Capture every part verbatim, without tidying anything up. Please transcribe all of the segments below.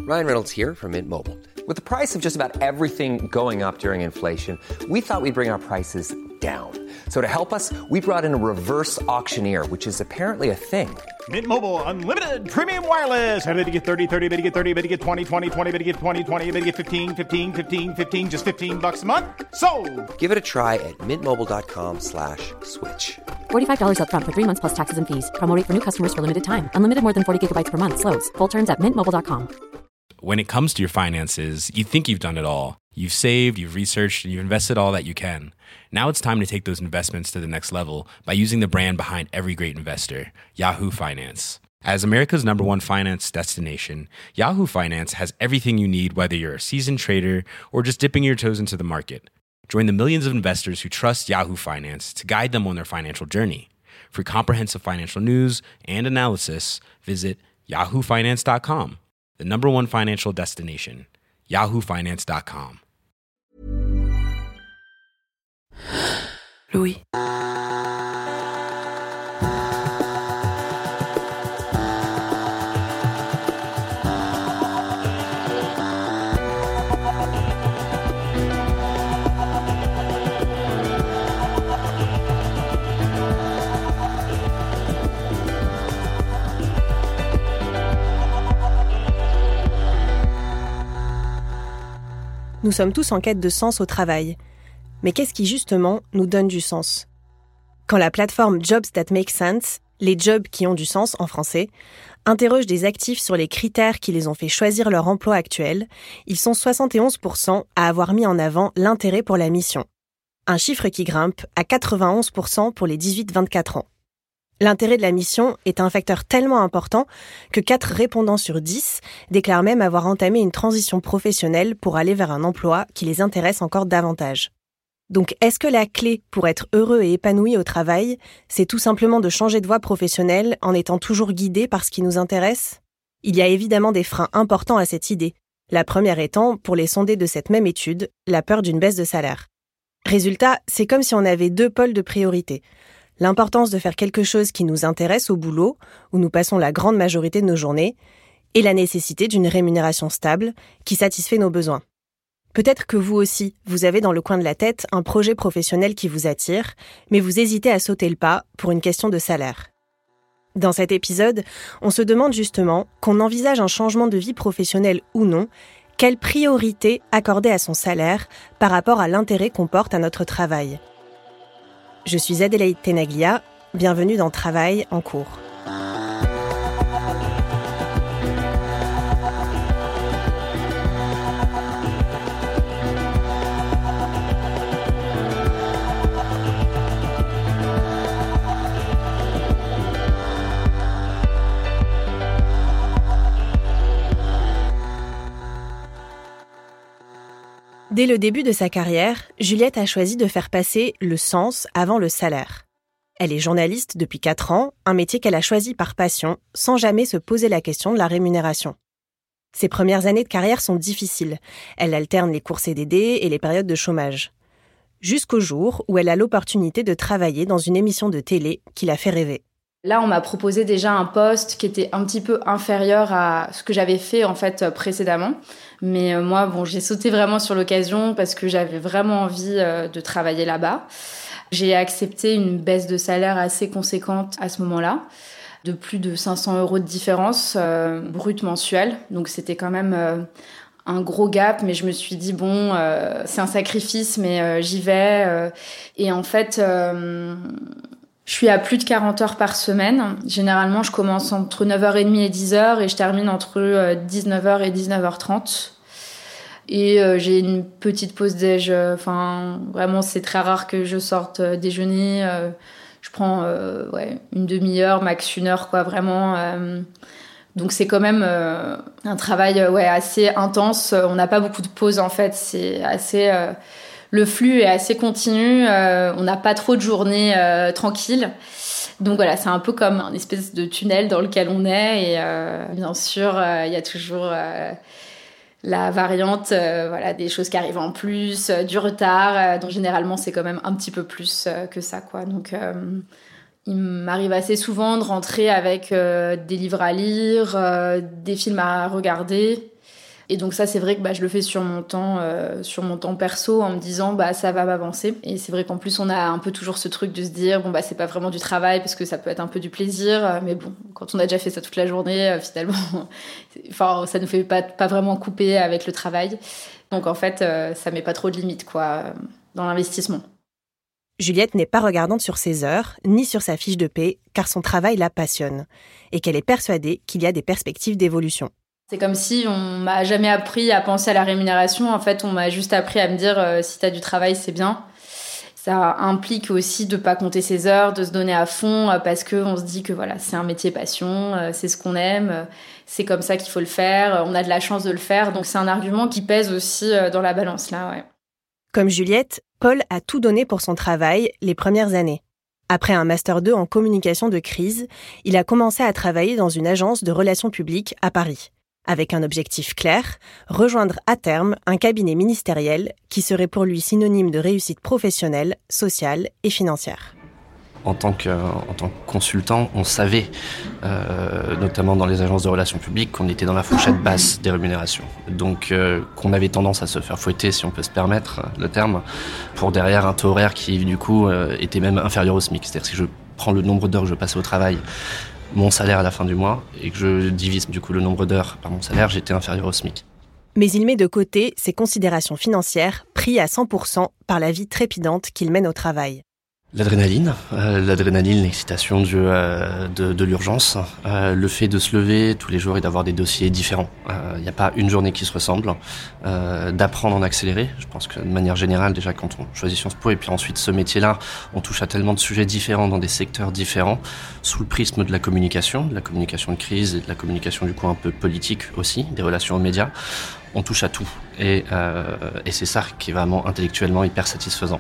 Ryan Reynolds here from Mint Mobile. With the price of just about everything going up during inflation, we thought we'd bring our prices down. So to help us, we brought in a reverse auctioneer, which is apparently a thing. Mint Mobile Unlimited Premium Wireless. How to get thirty, thirty, how to get thirty, how to get twenty, twenty, twenty, how to get twenty, twenty, how to get fifteen, fifteen, fifteen, fifteen, just fifteen bucks a month? Sold! Give it a try at mintmobile.com slash switch. forty-five dollars up front for three months plus taxes and fees. Promo rate for new customers for limited time. Unlimited more than forty gigabytes per month. Slows full terms at mint mobile dot com. When it comes to your finances, you think you've done it all. You've saved, you've researched, and you've invested all that you can. Now it's time to take those investments to the next level by using the brand behind every great investor, Yahoo Finance. As America's number one finance destination, Yahoo Finance has everything you need, whether you're a seasoned trader or just dipping your toes into the market. Join the millions of investors who trust Yahoo Finance to guide them on their financial journey. For comprehensive financial news and analysis, visit yahoo finance dot com. The number one financial destination, yahoo finance dot com. Louis. Nous sommes tous en quête de sens au travail. Mais qu'est-ce qui, justement, nous donne du sens ? Quand la plateforme Jobs That Make Sense, les jobs qui ont du sens en français, interroge des actifs sur les critères qui les ont fait choisir leur emploi actuel, ils sont soixante et onze pour cent à avoir mis en avant l'intérêt pour la mission. Un chiffre qui grimpe à quatre-vingt-onze pour cent pour les dix-huit vingt-quatre ans. L'intérêt de la mission est un facteur tellement important que quatre répondants sur dix déclarent même avoir entamé une transition professionnelle pour aller vers un emploi qui les intéresse encore davantage. Donc, est-ce que la clé pour être heureux et épanoui au travail, c'est tout simplement de changer de voie professionnelle en étant toujours guidé par ce qui nous intéresse ? Il y a évidemment des freins importants à cette idée. La première étant, pour les sondés de cette même étude, la peur d'une baisse de salaire. Résultat, c'est comme si on avait deux pôles de priorité. L'importance de faire quelque chose qui nous intéresse au boulot, où nous passons la grande majorité de nos journées, et la nécessité d'une rémunération stable qui satisfait nos besoins. Peut-être que vous aussi, vous avez dans le coin de la tête un projet professionnel qui vous attire, mais vous hésitez à sauter le pas pour une question de salaire. Dans cet épisode, on se demande justement, qu'on envisage un changement de vie professionnelle ou non, quelle priorité accorder à son salaire par rapport à l'intérêt qu'on porte à notre travail. Je suis Adélaïde Tenaglia, bienvenue dans Travail en cours. Dès le début de sa carrière, Juliette a choisi de faire passer le sens avant le salaire. Elle est journaliste depuis quatre ans, un métier qu'elle a choisi par passion, sans jamais se poser la question de la rémunération. Ses premières années de carrière sont difficiles. Elle alterne les cours C D D et les périodes de chômage. Jusqu'au jour où elle a l'opportunité de travailler dans une émission de télé qui la fait rêver. Là, on m'a proposé déjà un poste qui était un petit peu inférieur à ce que j'avais fait en fait précédemment. Mais euh, moi, bon, j'ai sauté vraiment sur l'occasion parce que j'avais vraiment envie euh, de travailler là-bas. J'ai accepté une baisse de salaire assez conséquente à ce moment-là, de plus de cinq cents euros de différence euh, brut mensuel. Donc c'était quand même euh, un gros gap, mais je me suis dit bon, euh, c'est un sacrifice, mais euh, j'y vais. Euh, et en fait. Euh, Je suis à plus de quarante heures par semaine. Généralement, je commence entre neuf heures trente et dix heures et je termine entre dix-neuf heures et dix-neuf heures trente. Et euh, j'ai une petite pause déj. Enfin, vraiment, c'est très rare que je sorte déjeuner. Euh, je prends euh, ouais, une demi-heure, max une heure, quoi, vraiment. Euh, donc, c'est quand même euh, un travail ouais, assez intense. On n'a pas beaucoup de pauses, en fait. C'est assez... Euh, Le flux est assez continu, euh, on n'a pas trop de journées euh, tranquilles. Donc voilà, c'est un peu comme un espèce de tunnel dans lequel on est. Et euh, bien sûr, il euh, y a toujours euh, la variante euh, voilà, des choses qui arrivent en plus, euh, du retard. Euh, donc généralement, c'est quand même un petit peu plus euh, que ça, quoi. Donc euh, il m'arrive assez souvent de rentrer avec euh, des livres à lire, euh, des films à regarder. Et donc ça, c'est vrai que bah, je le fais sur mon temps, euh, sur mon temps perso, en me disant bah ça va m'avancer. Et c'est vrai qu'en plus, on a un peu toujours ce truc de se dire bon bah c'est pas vraiment du travail parce que ça peut être un peu du plaisir. Mais bon, quand on a déjà fait ça toute la journée, euh, finalement, enfin ça nous fait pas pas vraiment couper avec le travail. Donc en fait, euh, ça met pas trop de limites quoi dans l'investissement. Juliette n'est pas regardante sur ses heures, ni sur sa fiche de paie, car son travail la passionne, et qu'elle est persuadée qu'il y a des perspectives d'évolution. C'est comme si on m'a jamais appris à penser à la rémunération. En fait, on m'a juste appris à me dire euh, si t'as du travail, c'est bien. Ça implique aussi de pas compter ses heures, de se donner à fond euh, parce que on se dit que voilà, c'est un métier passion, euh, c'est ce qu'on aime, euh, c'est comme ça qu'il faut le faire. Euh, on a de la chance de le faire, donc c'est un argument qui pèse aussi euh, dans la balance là. Ouais. Comme Juliette, Paul a tout donné pour son travail les premières années. Après un master deux en communication de crise, il a commencé à travailler dans une agence de relations publiques à Paris, avec un objectif clair, rejoindre à terme un cabinet ministériel qui serait pour lui synonyme de réussite professionnelle, sociale et financière. En tant que, en tant que consultant, on savait, euh, notamment dans les agences de relations publiques, qu'on était dans la fourchette basse des rémunérations. Donc euh, qu'on avait tendance à se faire fouetter, si on peut se permettre le terme, pour derrière un taux horaire qui, du coup, euh, était même inférieur au SMIC. C'est-à-dire que si je prends le nombre d'heures que je passais au travail, mon salaire à la fin du mois, et que je divise du coup le nombre d'heures par mon salaire, j'étais inférieur au SMIC. Mais il met de côté ses considérations financières, pris à cent pour cent par la vie trépidante qu'il mène au travail. L'adrénaline, euh, l'adrénaline, l'excitation du, euh, de, de l'urgence, euh, le fait de se lever tous les jours et d'avoir des dossiers différents. Il euh, n'y a pas une journée qui se ressemble. Euh, d'apprendre en accéléré, je pense que de manière générale, déjà quand on choisit Sciences Po, et puis ensuite ce métier-là, on touche à tellement de sujets différents dans des secteurs différents, sous le prisme de la communication, de la communication de crise et de la communication du coup un peu politique aussi, des relations aux médias. On touche à tout. Et, euh, et c'est ça qui est vraiment intellectuellement hyper satisfaisant.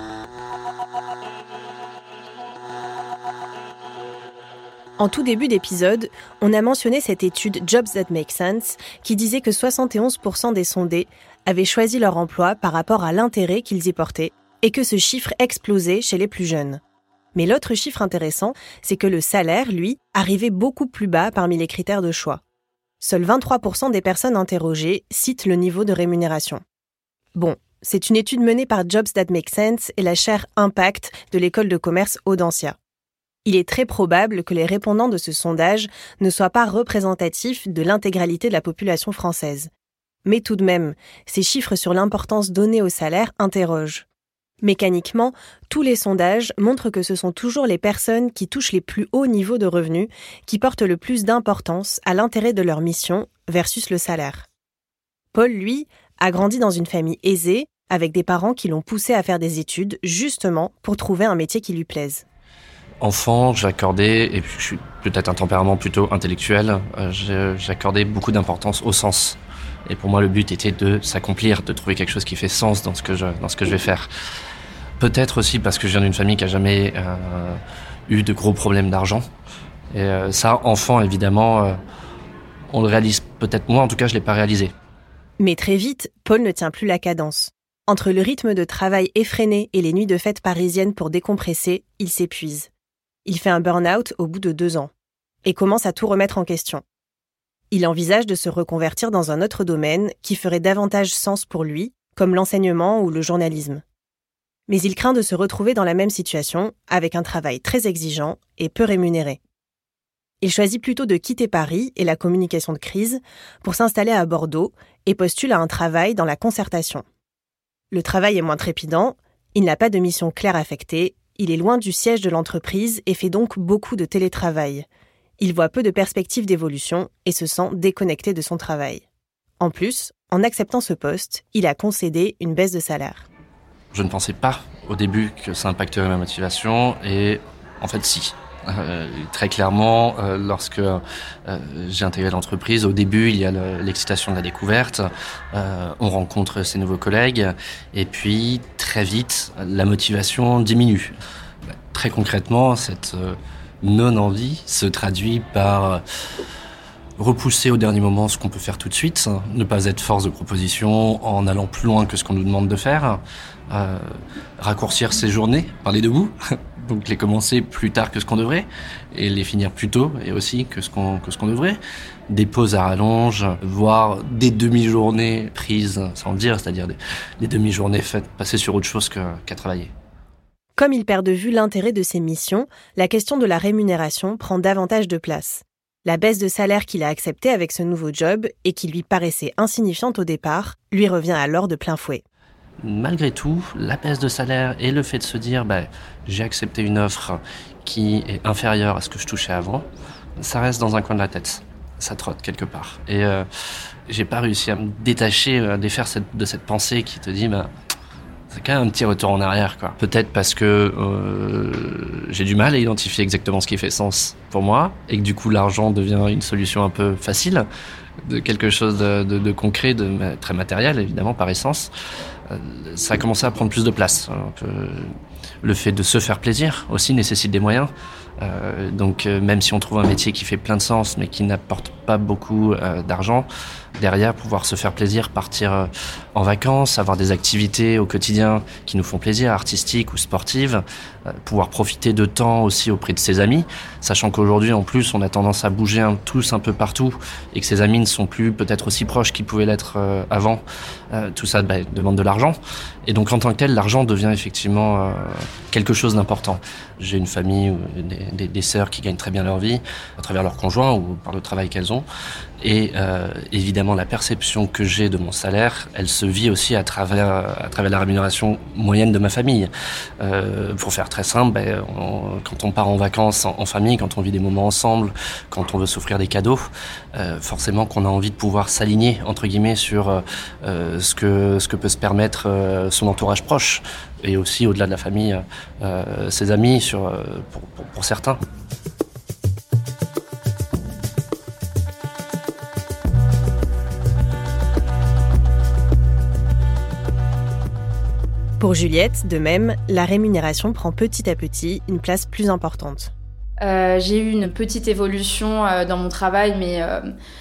En tout début d'épisode, on a mentionné cette étude Jobs That Make Sense qui disait que soixante et onze pour cent des sondés avaient choisi leur emploi par rapport à l'intérêt qu'ils y portaient et que ce chiffre explosait chez les plus jeunes. Mais l'autre chiffre intéressant, c'est que le salaire, lui, arrivait beaucoup plus bas parmi les critères de choix. Seuls vingt-trois pour cent des personnes interrogées citent le niveau de rémunération. Bon, c'est une étude menée par Jobs That Make Sense et la chaire Impact de l'école de commerce Audencia. Il est très probable que les répondants de ce sondage ne soient pas représentatifs de l'intégralité de la population française. Mais tout de même, ces chiffres sur l'importance donnée au salaire interrogent. Mécaniquement, tous les sondages montrent que ce sont toujours les personnes qui touchent les plus hauts niveaux de revenus qui portent le plus d'importance à l'intérêt de leur mission versus le salaire. Paul, lui, a grandi dans une famille aisée, avec des parents qui l'ont poussé à faire des études, justement pour trouver un métier qui lui plaise. Enfant, j'accordais, et puis je suis peut-être un tempérament plutôt intellectuel, euh, j'accordais beaucoup d'importance au sens. Et pour moi, le but était de s'accomplir, de trouver quelque chose qui fait sens dans ce que je, dans ce que je vais faire. Peut-être aussi parce que je viens d'une famille qui n'a jamais euh, eu de gros problèmes d'argent. Et euh, ça, enfant, évidemment, euh, on le réalise peut-être moins, en tout cas, je ne l'ai pas réalisé. Mais très vite, Paul ne tient plus la cadence. Entre le rythme de travail effréné et les nuits de fête parisiennes pour décompresser, il s'épuise. Il fait un burn-out au bout de deux ans et commence à tout remettre en question. Il envisage de se reconvertir dans un autre domaine qui ferait davantage sens pour lui, comme l'enseignement ou le journalisme. Mais il craint de se retrouver dans la même situation, avec un travail très exigeant et peu rémunéré. Il choisit plutôt de quitter Paris et la communication de crise pour s'installer à Bordeaux et postule à un travail dans la concertation. Le travail est moins trépidant, il n'a pas de mission claire affectée, il est loin du siège de l'entreprise et fait donc beaucoup de télétravail. Il voit peu de perspectives d'évolution et se sent déconnecté de son travail. En plus, en acceptant ce poste, il a concédé une baisse de salaire. Je ne pensais pas au début que ça impacterait ma motivation et en fait si. Euh, très clairement, euh, lorsque euh, j'ai intégré l'entreprise, au début il y a le, l'excitation de la découverte, euh, on rencontre ses nouveaux collègues et puis très vite la motivation diminue. Très concrètement, cette euh, non-envie se traduit par euh, repousser au dernier moment ce qu'on peut faire tout de suite, ne pas être force de proposition en allant plus loin que ce qu'on nous demande de faire, euh, raccourcir ses journées, parler debout, donc les commencer plus tard que ce qu'on devrait, et les finir plus tôt, et aussi que ce qu'on, que ce qu'on devrait. Des pauses à rallonge, voire des demi-journées prises sans le dire, c'est-à-dire des, des demi-journées faites passer sur autre chose que, qu'à travailler. Comme il perd de vue l'intérêt de ses missions, la question de la rémunération prend davantage de place. La baisse de salaire qu'il a acceptée avec ce nouveau job et qui lui paraissait insignifiante au départ, lui revient alors de plein fouet. Malgré tout, la baisse de salaire et le fait de se dire bah, j'ai accepté une offre qui est inférieure à ce que je touchais avant, ça reste dans un coin de la tête. Ça trotte quelque part. Et euh, j'ai pas réussi à me détacher, à défaire cette, de cette pensée qui te dit bah, c'est quand même un petit retour en arrière, quoi. Peut-être parce que euh, j'ai du mal à identifier exactement ce qui fait sens pour moi et que du coup l'argent devient une solution un peu facile, de quelque chose de, de, de concret, de très matériel évidemment par essence. Euh, ça a commencé à prendre plus de place. Un peu, le fait de se faire plaisir aussi nécessite des moyens. Euh, donc euh, même si on trouve un métier qui fait plein de sens mais qui n'apporte pas beaucoup euh, d'argent, derrière pouvoir se faire plaisir, partir euh, en vacances, avoir des activités au quotidien qui nous font plaisir, artistiques ou sportives, euh, pouvoir profiter de temps aussi auprès de ses amis, sachant qu'aujourd'hui en plus on a tendance à bouger un, tous un peu partout et que ses amis ne sont plus peut-être aussi proches qu'ils pouvaient l'être euh, avant. Euh, tout ça bah, demande de l'argent et donc en tant que tel l'argent devient effectivement euh, quelque chose d'important. J'ai une famille ou des, des, des sœurs qui gagnent très bien leur vie à travers leur conjoint ou par le travail qu'elles ont. Et euh, évidemment, la perception que j'ai de mon salaire, elle se vit aussi à travers, à travers la rémunération moyenne de ma famille. Euh, pour faire très simple, ben, on, quand on part en vacances en, en famille, quand on vit des moments ensemble, quand on veut s'offrir des cadeaux, euh, forcément qu'on a envie de pouvoir s'aligner, entre guillemets, sur euh, ce que, ce que peut se permettre euh, son entourage proche. Et aussi, au-delà de la famille, euh, ses amis, sur, euh, pour, pour, pour certains. Pour Juliette, de même, la rémunération prend petit à petit une place plus importante. Euh, j'ai eu une petite évolution euh, dans mon travail, mais euh,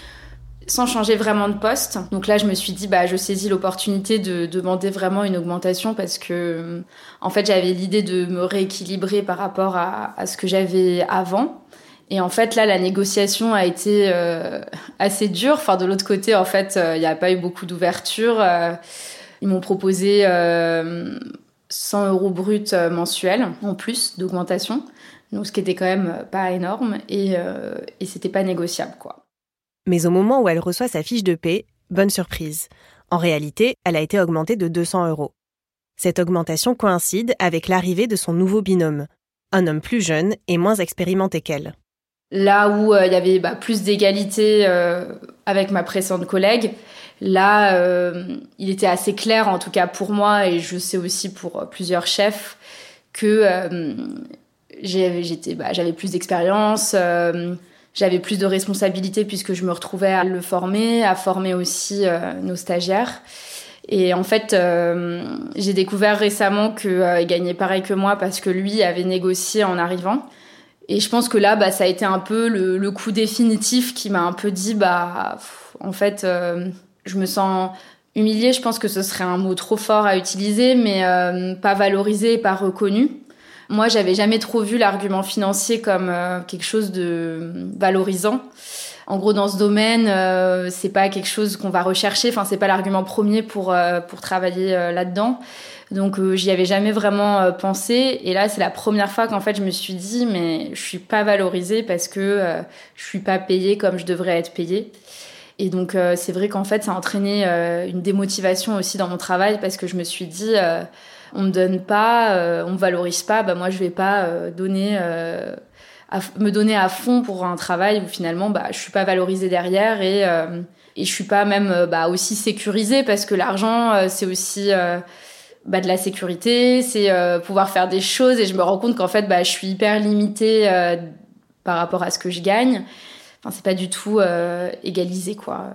sans changer vraiment de poste. Donc là, je me suis dit, bah, je saisis l'opportunité de demander vraiment une augmentation parce que, en fait, j'avais l'idée de me rééquilibrer par rapport à, à ce que j'avais avant. Et en fait, là, la négociation a été euh, assez dure. Enfin, de l'autre côté, en fait, il euh, n'y a pas eu beaucoup d'ouverture. Euh, Ils m'ont proposé euh, cent euros bruts mensuels en plus d'augmentation, donc ce qui était quand même pas énorme et, euh, et c'était pas négociable, quoi. Mais au moment où elle reçoit sa fiche de paie, bonne surprise. En réalité, elle a été augmentée de deux cents euros. Cette augmentation coïncide avec l'arrivée de son nouveau binôme, un homme plus jeune et moins expérimenté qu'elle. Là où il euh, y avait bah, plus d'égalité euh, avec ma précédente collègue, là, euh, il était assez clair, en tout cas pour moi, et je sais aussi pour plusieurs chefs, que euh, j'avais, j'étais, bah, j'avais plus d'expérience, euh, j'avais plus de responsabilités puisque je me retrouvais à le former, à former aussi euh, nos stagiaires. Et en fait, euh, j'ai découvert récemment qu'il euh, gagnait pareil que moi parce que lui avait négocié en arrivant. Et je pense que là, bah, ça a été un peu le, le coup définitif qui m'a un peu dit, bah, pff, en fait... Euh, je me sens humiliée, je pense que ce serait un mot trop fort à utiliser, mais euh, pas valorisé, pas reconnu. Moi, j'avais jamais trop vu l'argument financier comme euh, quelque chose de valorisant. En gros, dans ce domaine, euh, c'est pas quelque chose qu'on va rechercher. Enfin, c'est pas l'argument premier pour euh, pour travailler euh, là-dedans. Donc, euh, j'y avais jamais vraiment euh, pensé. Et là, c'est la première fois qu'en fait, je me suis dit, mais je suis pas valorisée parce que euh, je suis pas payée comme je devrais être payée. Et donc, euh, c'est vrai qu'en fait, ça a entraîné euh, une démotivation aussi dans mon travail parce que je me suis dit, euh, on me donne pas, euh, on me valorise pas, bah moi, je vais pas euh, donner, euh, à, me donner à fond pour un travail où finalement, bah, je suis pas valorisée derrière et, euh, et je suis pas même euh, bah, aussi sécurisée parce que l'argent, euh, c'est aussi euh, bah, de la sécurité, c'est euh, pouvoir faire des choses et je me rends compte qu'en fait, bah, je suis hyper limitée euh, par rapport à ce que je gagne. Enfin, c'est pas du tout euh, égalisé, quoi.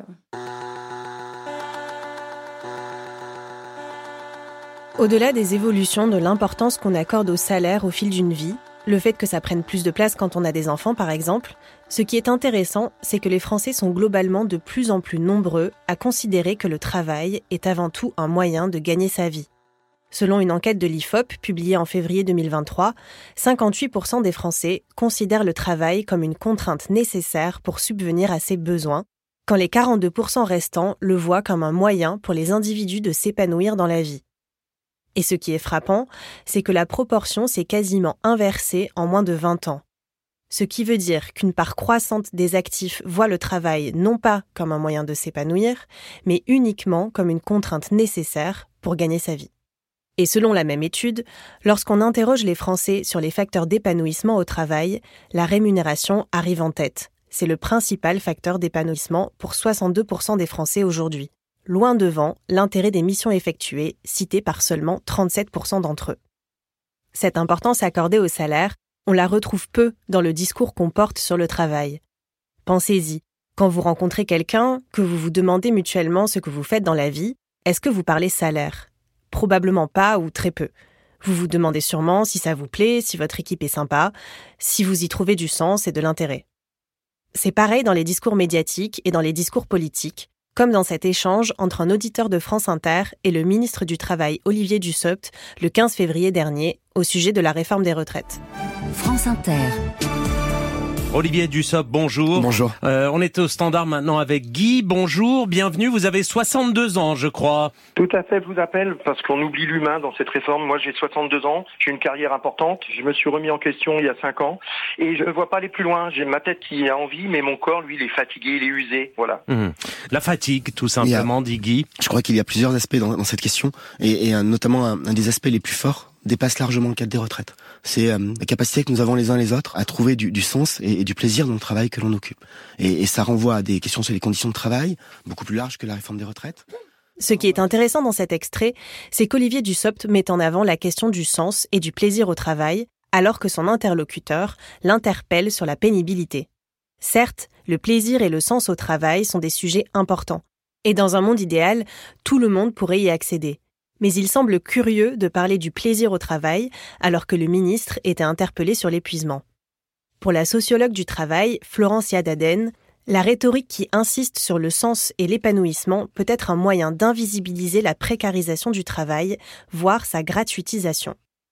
Au-delà des évolutions de l'importance qu'on accorde au salaire au fil d'une vie, le fait que ça prenne plus de place quand on a des enfants, par exemple, ce qui est intéressant, c'est que les Français sont globalement de plus en plus nombreux à considérer que le travail est avant tout un moyen de gagner sa vie. Selon une enquête de l'I F O P publiée en février deux mille vingt-trois, cinquante-huit pour cent des Français considèrent le travail comme une contrainte nécessaire pour subvenir à ses besoins, quand les quarante-deux pour cent restants le voient comme un moyen pour les individus de s'épanouir dans la vie. Et ce qui est frappant, c'est que la proportion s'est quasiment inversée en moins de vingt ans. Ce qui veut dire qu'une part croissante des actifs voit le travail non pas comme un moyen de s'épanouir, mais uniquement comme une contrainte nécessaire pour gagner sa vie. Et selon la même étude, lorsqu'on interroge les Français sur les facteurs d'épanouissement au travail, la rémunération arrive en tête. C'est le principal facteur d'épanouissement pour soixante-deux pour cent des Français aujourd'hui, loin devant l'intérêt des missions effectuées, cité par seulement trente-sept pour cent d'entre eux. Cette importance accordée au salaire, on la retrouve peu dans le discours qu'on porte sur le travail. Pensez-y, quand vous rencontrez quelqu'un, que vous vous demandez mutuellement ce que vous faites dans la vie, est-ce que vous parlez salaire ? Probablement pas ou très peu. Vous vous demandez sûrement si ça vous plaît, si votre équipe est sympa, si vous y trouvez du sens et de l'intérêt. C'est pareil dans les discours médiatiques et dans les discours politiques, comme dans cet échange entre un auditeur de France Inter et le ministre du Travail Olivier Dussopt le quinze février dernier au sujet de la réforme des retraites. France Inter. Olivier Dussopt, bonjour. Bonjour. Euh, on est au standard maintenant avec Guy. Bonjour, bienvenue. Vous avez soixante-deux ans, je crois. Tout à fait, je vous appelle parce qu'on oublie l'humain dans cette réforme. Moi, j'ai soixante-deux ans, j'ai une carrière importante. Je me suis remis en question il y a cinq ans et je ne vois pas aller plus loin. J'ai ma tête qui a envie, mais mon corps, lui, il est fatigué, il est usé. Voilà. Mmh. La fatigue, tout simplement, a, dit Guy. Je crois qu'il y a plusieurs aspects dans, dans cette question et, et un, notamment un, un des aspects les plus forts dépasse largement le cadre des retraites. C'est euh, la capacité que nous avons les uns les autres à trouver du, du sens et, et du plaisir dans le travail que l'on occupe. Et, et ça renvoie à des questions sur les conditions de travail, beaucoup plus larges que la réforme des retraites. Ce qui est intéressant dans cet extrait, c'est qu'Olivier Dussopt met en avant la question du sens et du plaisir au travail, alors que son interlocuteur l'interpelle sur la pénibilité. Certes, le plaisir et le sens au travail sont des sujets importants. Et dans un monde idéal, tout le monde pourrait y accéder. Mais il semble curieux de parler du plaisir au travail alors que le ministre était interpellé sur l'épuisement. Pour la sociologue du travail, Florence Yadaden, la rhétorique qui insiste sur le sens et l'épanouissement peut être un moyen d'invisibiliser la précarisation du travail, voire sa gratuitisation.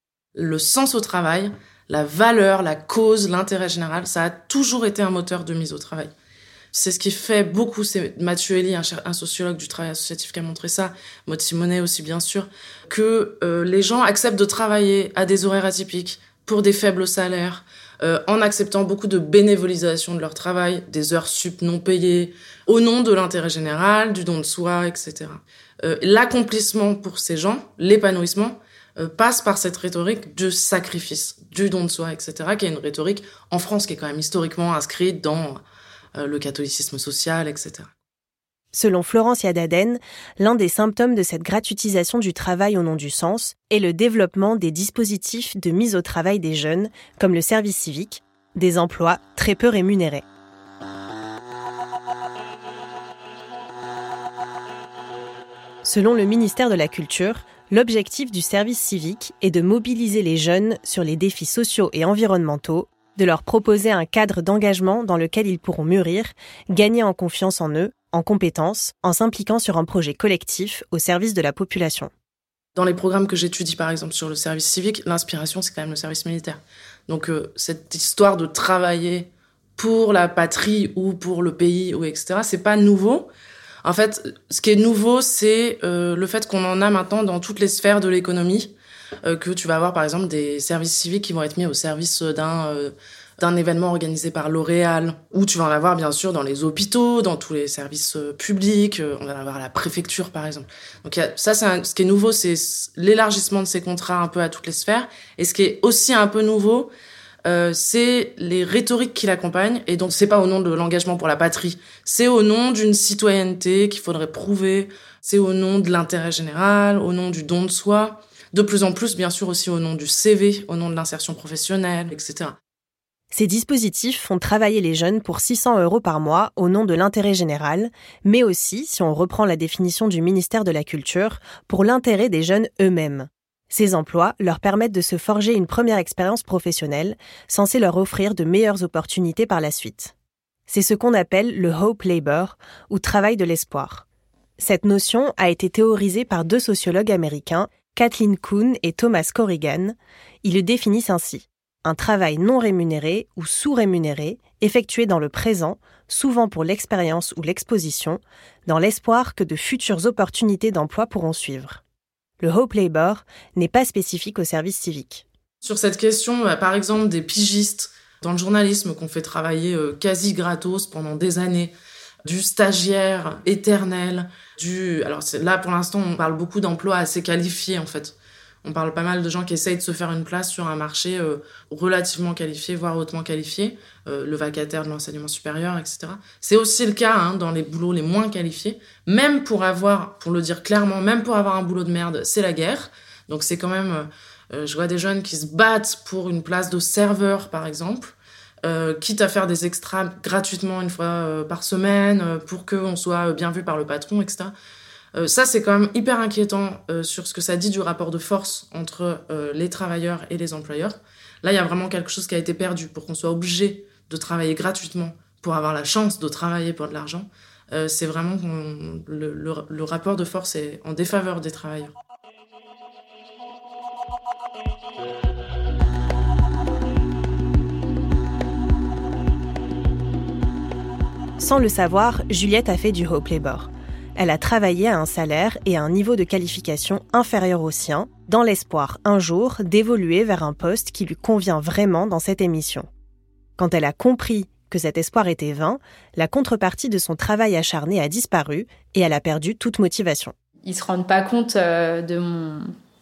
Le sens au travail, la valeur, la cause, l'intérêt général, ça a toujours été un moteur de mise au travail. C'est ce qui fait beaucoup, c'est Mathieu Elie, un, un sociologue du travail associatif qui a montré ça, Maud Simonet aussi bien sûr, que euh, les gens acceptent de travailler à des horaires atypiques pour des faibles salaires, euh, en acceptant beaucoup de bénévolisation de leur travail, des heures sup non payées, au nom de l'intérêt général, du don de soi, et cetera. Euh, l'accomplissement pour ces gens, l'épanouissement, euh, passe par cette rhétorique du sacrifice, du don de soi, et cetera, qui est une rhétorique en France qui est quand même historiquement inscrite dans le catholicisme social, et cetera. Selon Florence Yadaden, l'un des symptômes de cette gratuitisation du travail au nom du sens est le développement des dispositifs de mise au travail des jeunes, comme le service civique, des emplois très peu rémunérés. Selon le ministère de la Culture, l'objectif du service civique est de mobiliser les jeunes sur les défis sociaux et environnementaux, de leur proposer un cadre d'engagement dans lequel ils pourront mûrir, gagner en confiance en eux, en compétences, en s'impliquant sur un projet collectif au service de la population. Dans les programmes que j'étudie, par exemple, sur le service civique, l'inspiration, c'est quand même le service militaire. Donc, euh, cette histoire de travailler pour la patrie ou pour le pays, ou et cetera, c'est pas nouveau. En fait, ce qui est nouveau, c'est euh, le fait qu'on en a maintenant dans toutes les sphères de l'économie, euh, que tu vas avoir, par exemple, des services civiques qui vont être mis au service d'un, euh, d'un événement organisé par L'Oréal, ou tu vas en avoir, bien sûr, dans les hôpitaux, dans tous les services euh, publics, euh, on va en avoir à la préfecture, par exemple. Donc, y a, ça, c'est un, ce qui est nouveau, c'est l'élargissement de ces contrats un peu à toutes les sphères. Et ce qui est aussi un peu nouveau, Euh, c'est les rhétoriques qui l'accompagnent, et donc c'est pas au nom de l'engagement pour la patrie, c'est au nom d'une citoyenneté qu'il faudrait prouver, c'est au nom de l'intérêt général, au nom du don de soi, de plus en plus bien sûr aussi au nom du C V, au nom de l'insertion professionnelle, et cetera. Ces dispositifs font travailler les jeunes pour six cents euros par mois au nom de l'intérêt général, mais aussi, si on reprend la définition du ministère de la Culture, pour l'intérêt des jeunes eux-mêmes. Ces emplois leur permettent de se forger une première expérience professionnelle, censée leur offrir de meilleures opportunités par la suite. C'est ce qu'on appelle le hope labor, ou travail de l'espoir. Cette notion a été théorisée par deux sociologues américains, Kathleen Kuhn et Thomas Corrigan, ils le définissent ainsi. Un travail non rémunéré ou sous-rémunéré, effectué dans le présent, souvent pour l'expérience ou l'exposition, dans l'espoir que de futures opportunités d'emploi pourront suivre. Le Hope Labor n'est pas spécifique au service civique. Sur cette question, bah, par exemple, des pigistes dans le journalisme qu'on fait travailler euh, quasi gratos pendant des années, du stagiaire éternel, du... Alors c'est... là, pour l'instant, on parle beaucoup d'emplois assez qualifiés, en fait. On parle pas mal de gens qui essayent de se faire une place sur un marché euh, relativement qualifié, voire hautement qualifié, euh, le vacataire de l'enseignement supérieur, et cetera. C'est aussi le cas hein, dans les boulots les moins qualifiés. Même pour avoir, pour le dire clairement, même pour avoir un boulot de merde, c'est la guerre. Donc c'est quand même... Euh, je vois des jeunes qui se battent pour une place de serveur, par exemple, euh, quitte à faire des extras gratuitement une fois euh, par semaine, euh, pour qu'on soit bien vu par le patron, et cetera. Euh, ça, c'est quand même hyper inquiétant euh, sur ce que ça dit du rapport de force entre euh, les travailleurs et les employeurs. Là, il y a vraiment quelque chose qui a été perdu pour qu'on soit obligé de travailler gratuitement pour avoir la chance de travailler pour de l'argent. Euh, c'est vraiment qu'on, le, le, le rapport de force est en défaveur des travailleurs. Sans le savoir, Juliette a fait du Hope Labor. Elle a travaillé à un salaire et à un niveau de qualification inférieur au sien, dans l'espoir, un jour, d'évoluer vers un poste qui lui convient vraiment dans cette émission. Quand elle a compris que cet espoir était vain, la contrepartie de son travail acharné a disparu et elle a perdu toute motivation. Ils se rendent pas compte euh, de mon...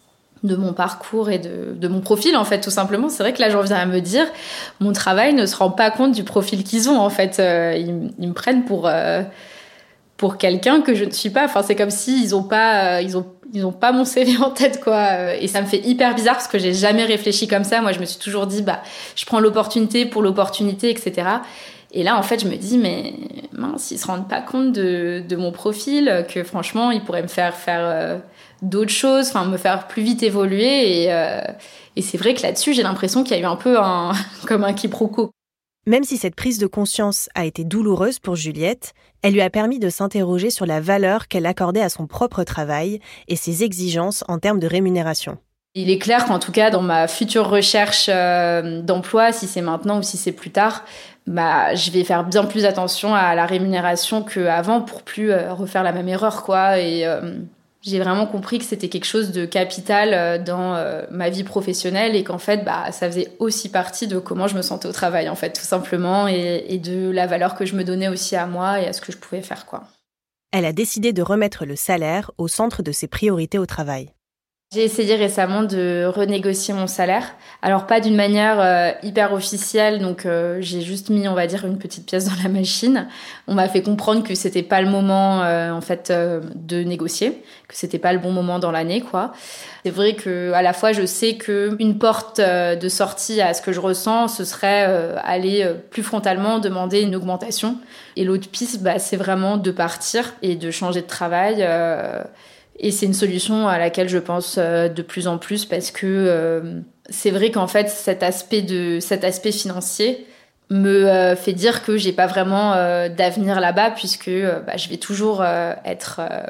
de mon parcours et de, de mon profil, en fait, tout simplement. C'est vrai que là, j'en viens à me dire, mon travail ne se rend pas compte du profil qu'ils ont, en fait. Euh, ils, ils me prennent pour... Euh, pour quelqu'un que je ne suis pas. Enfin, c'est comme s'ils n'ont pas, euh, ils ont, ils ont pas mon C V en tête, quoi. Et ça me fait hyper bizarre parce que j'ai jamais réfléchi comme ça. Moi, je me suis toujours dit, bah, je prends l'opportunité pour l'opportunité, et cetera. Et là, en fait, je me dis, mais mince, ils se rendent pas compte de, de mon profil, que franchement, ils pourraient me faire faire euh, d'autres choses, enfin, me faire plus vite évoluer. Et, euh, et c'est vrai que là-dessus, j'ai l'impression qu'il y a eu un peu un, comme un quiproquo. Même si cette prise de conscience a été douloureuse pour Juliette, elle lui a permis de s'interroger sur la valeur qu'elle accordait à son propre travail et ses exigences en termes de rémunération. Il est clair qu'en tout cas, dans ma future recherche euh, d'emploi, si c'est maintenant ou si c'est plus tard, bah, je vais faire bien plus attention à la rémunération qu'avant pour plus euh, refaire la même erreur, quoi. Et euh, j'ai vraiment compris que c'était quelque chose de capital dans euh, ma vie professionnelle et qu'en fait, bah, ça faisait aussi partie de comment je me sentais au travail, en fait, tout simplement, et, et de la valeur que je me donnais aussi à moi et à ce que je pouvais faire, quoi. Elle a décidé de remettre le salaire au centre de ses priorités au travail. J'ai essayé récemment de renégocier mon salaire. Alors, pas d'une manière euh, hyper officielle, donc euh, j'ai juste mis, on va dire, une petite pièce dans la machine. On m'a fait comprendre que c'était pas le moment, euh, en fait, euh, de négocier, que c'était pas le bon moment dans l'année, quoi. C'est vrai que, à la fois, je sais qu'une porte euh, de sortie à ce que je ressens, ce serait euh, aller euh, plus frontalement demander une augmentation. Et l'autre piste, bah, c'est vraiment de partir et de changer de travail. Euh, Et c'est une solution à laquelle je pense de plus en plus parce que euh, c'est vrai qu'en fait, cet aspect, de, cet aspect financier me euh, fait dire que j'ai pas vraiment euh, d'avenir là-bas puisque euh, bah, je vais toujours euh, être euh,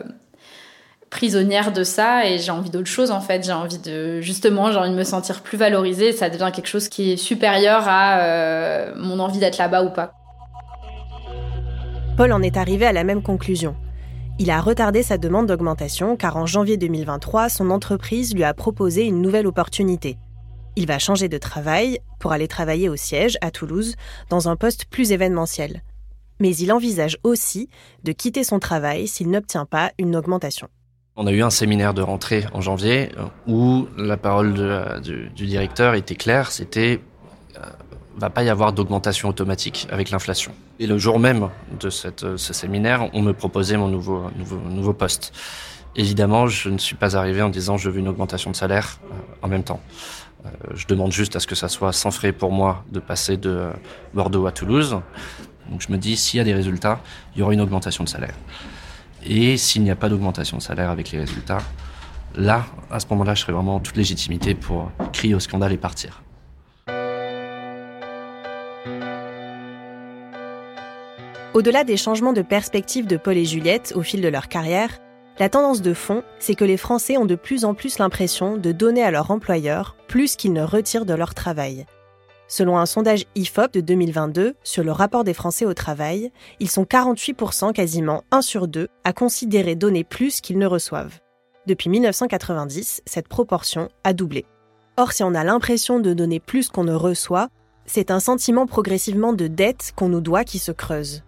prisonnière de ça et j'ai envie d'autre chose, en fait. J'ai envie de, justement, j'ai envie de me sentir plus valorisée et ça devient quelque chose qui est supérieur à euh, mon envie d'être là-bas ou pas. Paul en est arrivé à la même conclusion. Il a retardé sa demande d'augmentation car en janvier deux mille vingt-trois, son entreprise lui a proposé une nouvelle opportunité. Il va changer de travail pour aller travailler au siège, à Toulouse, dans un poste plus événementiel. Mais il envisage aussi de quitter son travail s'il n'obtient pas une augmentation. On a eu un séminaire de rentrée en janvier où la parole de, du, du directeur était claire, c'était euh, va pas y avoir d'augmentation automatique avec l'inflation. Et le jour même de cette, ce séminaire, on me proposait mon nouveau, nouveau, nouveau poste. Évidemment, je ne suis pas arrivé en disant je veux une augmentation de salaire euh, en même temps. Euh, je demande juste à ce que ça soit sans frais pour moi de passer de Bordeaux à Toulouse. Donc je me dis, s'il y a des résultats, il y aura une augmentation de salaire. Et s'il n'y a pas d'augmentation de salaire avec les résultats, là, à ce moment-là, je serai vraiment en toute légitimité pour crier au scandale et partir. Au-delà des changements de perspective de Paul et Juliette au fil de leur carrière, La tendance de fond, c'est que les Français ont de plus en plus l'impression de donner à leur employeur plus qu'ils ne retirent de leur travail. Selon un sondage I F O P de deux mille vingt-deux sur le rapport des Français au travail, ils sont quarante-huit pour cent, quasiment un sur deux, à considérer donner plus qu'ils ne reçoivent. Depuis dix-neuf cent quatre-vingt-dix, cette proportion a doublé. Or, si on a l'impression de donner plus qu'on ne reçoit, c'est un sentiment progressivement de dette qu'on nous doit qui se creuse.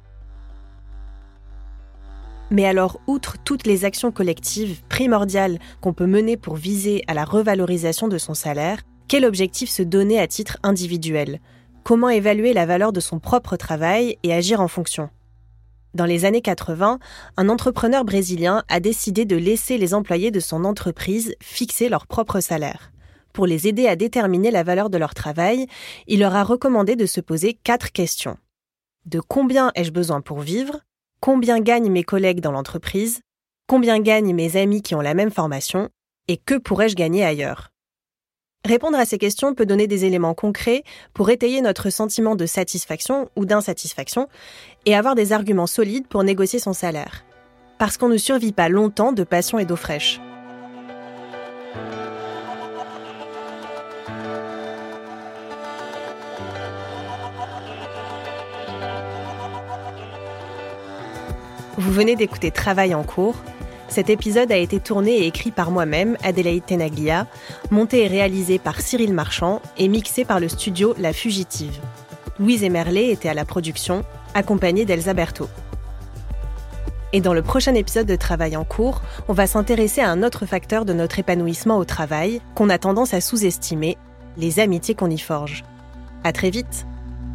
Mais alors, outre toutes les actions collectives primordiales qu'on peut mener pour viser à la revalorisation de son salaire, quel objectif se donner à titre individuel ? Comment évaluer la valeur de son propre travail et agir en fonction ? Dans les années quatre-vingts, un entrepreneur brésilien a décidé de laisser les employés de son entreprise fixer leur propre salaire. Pour les aider à déterminer la valeur de leur travail, il leur a recommandé de se poser quatre questions. De combien ai-je besoin pour vivre ? Combien gagnent mes collègues dans l'entreprise ? Combien gagnent mes amis qui ont la même formation ? Et que pourrais-je gagner ailleurs ? Répondre à ces questions peut donner des éléments concrets pour étayer notre sentiment de satisfaction ou d'insatisfaction et avoir des arguments solides pour négocier son salaire. Parce qu'on ne survit pas longtemps de passion et d'eau fraîche. Vous venez d'écouter Travail en cours. Cet épisode a été tourné et écrit par moi-même, Adélaïde Tenaglia, monté et réalisé par Cyril Marchand et mixé par le studio La Fugitive. Louise Emerlet était à la production, accompagnée d'Elsa Berthaud. Et dans le prochain épisode de Travail en cours, on va s'intéresser à un autre facteur de notre épanouissement au travail qu'on a tendance à sous-estimer, les amitiés qu'on y forge. À très vite!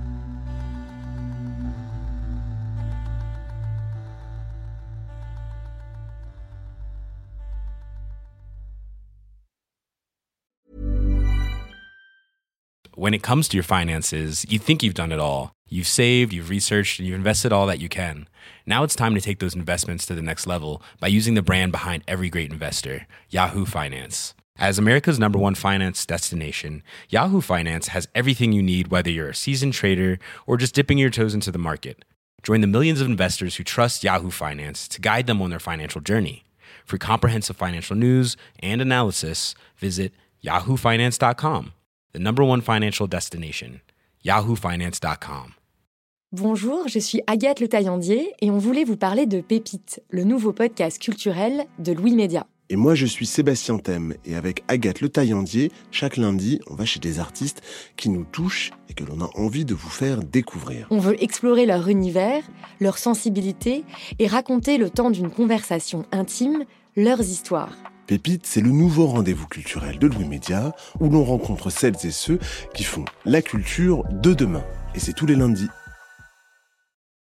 When it comes to your finances, you think you've done it all. You've saved, you've researched, and you've invested all that you can. Now it's time to take those investments to the next level by using the brand behind every great investor, Yahoo Finance. As America's number one finance destination, Yahoo Finance has everything you need, whether you're a seasoned trader or just dipping your toes into the market. Join the millions of investors who trust Yahoo Finance to guide them on their financial journey. For comprehensive financial news and analysis, visit yahoo finance dot com. The number one financial destination, yahoo finance dot com. Bonjour, je suis Agathe Le Taillandier et on voulait vous parler de Pépite, le nouveau podcast culturel de Louis Média. Et moi, je suis Sébastien Thème et avec Agathe Le Taillandier, chaque lundi, on va chez des artistes qui nous touchent et que l'on a envie de vous faire découvrir. On veut explorer leur univers, leur sensibilité et raconter le temps d'une conversation intime, leurs histoires. Pépite, c'est le nouveau rendez-vous culturel de Louis Média où l'on rencontre celles et ceux qui font la culture de demain. Et c'est tous les lundis.